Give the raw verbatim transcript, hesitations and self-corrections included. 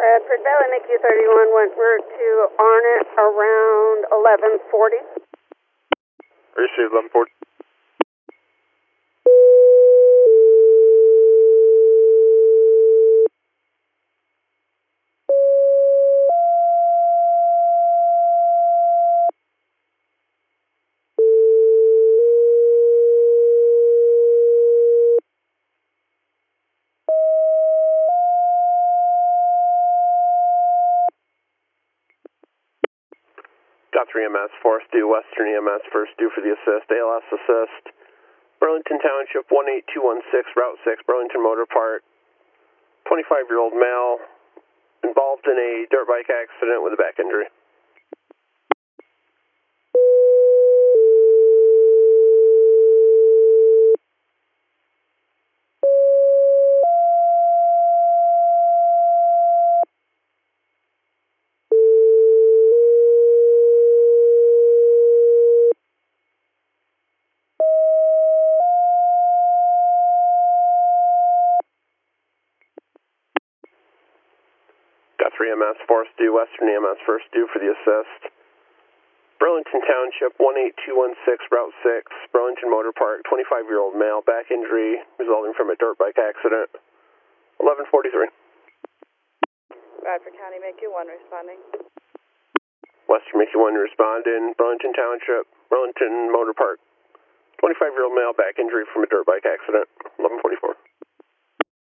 Bradford Valley, N I C U thirty-one went route to Arnott around eleven forty. Received eleven forty. Got three M S, Forest due, Western E M S, first due for the assist, A L S assist. Burlington Township, one eight two one six, Route six, Burlington Motor Park. twenty-five-year-old male involved in a dirt bike accident with a back injury. Got three M S, Forest due, Western E M S, first due for the assist. Burlington Township, one eight two one six, Route six, Burlington Motor Park, twenty-five-year-old male, back injury resulting from a dirt bike accident. eleven forty-three. Bradford County, M I C U one responding. Western M I C U one responding, Burlington Township, Burlington Motor Park, twenty-five-year-old male, back injury from a dirt bike accident. eleven forty-four.